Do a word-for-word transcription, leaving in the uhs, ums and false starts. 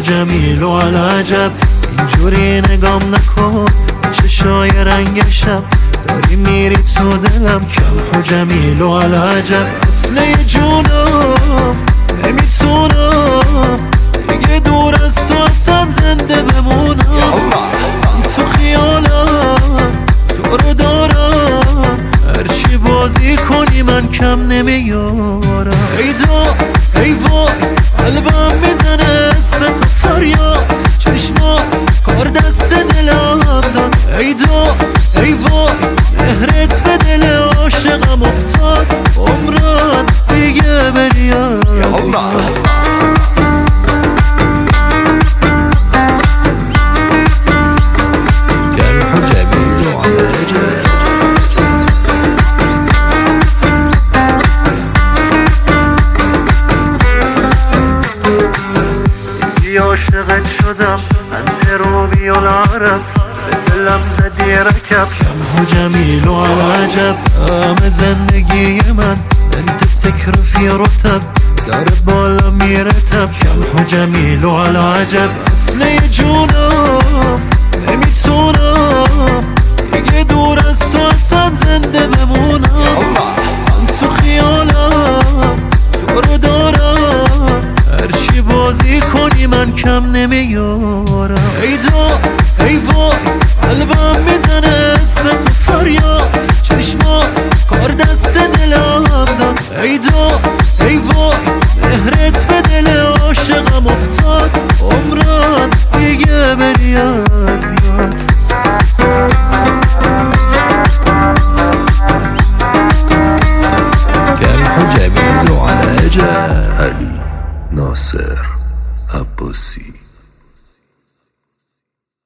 جمیل و العجب، اینجوری نگام نکن چشای رنگ شب، داری میری تو دلم کم و جمیل و العجب. اصله جونم نمیتونم دیگه دور از تو اصلا زنده بمونم، تو خیالم تو رو دارم، هرچی بازی کنی من کم نمیارم. ای دا ای وای قلبم میزنه اسم تو فریاد، چشمات کار دست دلم داد. ای دا ای وای مهرت به دل عاشقم افتاد، عمرت دیگه بری از یاد. عاشقت شدم انت روبی و العرب، به دلم زدی رکب کم و جمیل و العجب. همه زندگی من انت سکر فی رتب، داره بالا میرتب کم و جمیل و العجب. اصله جونم نمیتونم دیگه دور از تو اصلا زنده بمونم، من تو خیالم تو رو دارم، هرچی بازی کنی من کم نمیارم. ای دا ای وای قلبم میزنه اسم تو فریاد، چشمات کار دست دلم داد. ای دا ای وای مهرت به دل عاشقم افتاد، عمرت دیگه بری از یاد. كيف جميل على جاه علی ناصر عباسی.